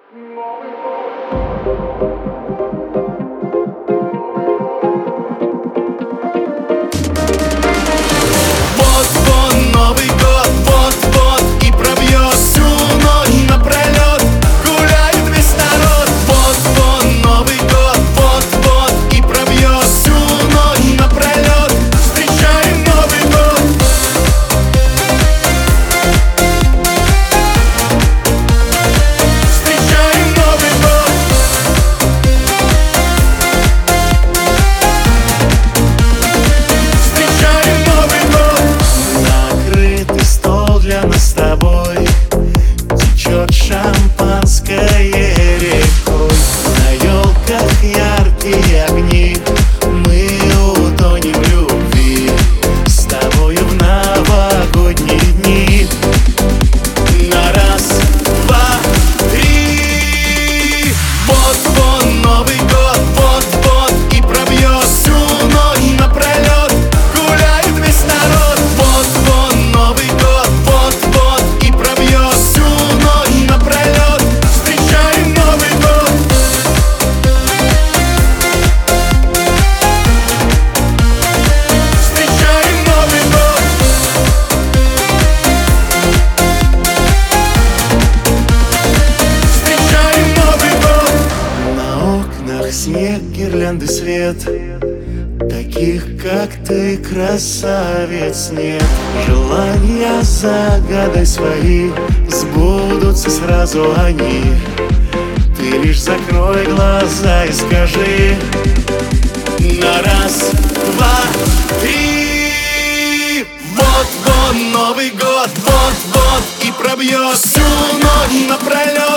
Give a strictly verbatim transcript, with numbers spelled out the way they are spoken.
Вот-вот Новый год, вот-вот и пробьет всю ночь напролет, гуляет весь народ. Вот-вот Новый год, вот-вот и пробьет всю ночь напролет, встречаем Новый год. Встречаем Новый год. Встречаем Новый год. Накрытый стол для нас с тобой, течет шампанское рекой. На елках яркие огни, мы утонем в любви с тобою в новогодние дни. На раз, два, три. Вот-вот Новый год, вот-вот и пробьет всю ночь напролет, гуляет весь народ. Вот-вот Новый год, вот-вот и пробьет всю ночь напролет, встречаем Новый год. Встречаем Новый год. Встречаем Новый год. На окнах снег, гирлянды, свет, таких, как ты, красавец, нет. Желания загадай свои, сбудутся сразу они. Ты лишь закрой глаза и скажи на раз, два, три. Вот-вот Новый год, вот-вот и пробьет всю ночь напролет,